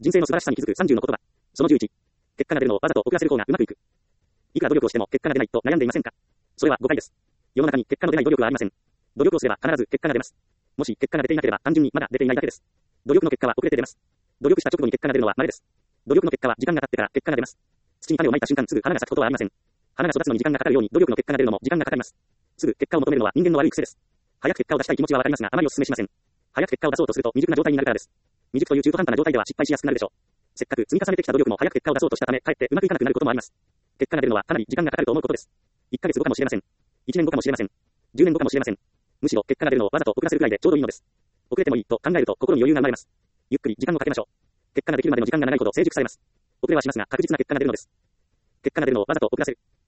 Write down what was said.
人生の素晴らしさに気づく30の言葉。その11。結果が出るのをわざと遅らせる方がうまくいく。いくら努力をしても結果が出ないと悩んでいませんか？それは誤解です。世の中に結果の出ない努力はありません。努力をすれば必ず結果が出ます。もし結果が出ていなければ単純にまだ出ていないだけです。努力の結果は遅れて出ます。努力した直後に結果が出るのは稀です。努力の結果は時間が経ってから結果が出ます。土に種をまいた瞬間すぐ花が咲くことはありません。花が育つのに時間がかかるように努力の結果が出るのも時間がかかります。すぐ結果を求めるのは人間の悪い癖です。早く結果を出したい気持ちはわかりますがあまりお勧めしません。早く結果を出そうとすると未熟な状態になるからです。未熟という中途半端な状態では失敗しやすくなるでしょう。せっかく積み重ねてきた努力も早く結果を出そうとしたためかえってうまくいかなくなることもあります。結果が出るのはかなり時間がかかると思うことです。1ヶ月後かもしれません。1年後かもしれません。10年後かもしれません。むしろ結果が出るのをわざと遅らせるくらいでちょうどいいのです。遅れてもいいと考えると心に余裕が生まれます。ゆっくり時間をかけましょう。結果ができるまでの時間が長いほど成熟されます。遅れはしますが確実な結果が出るのです。結果が出るのをわざと遅らせる。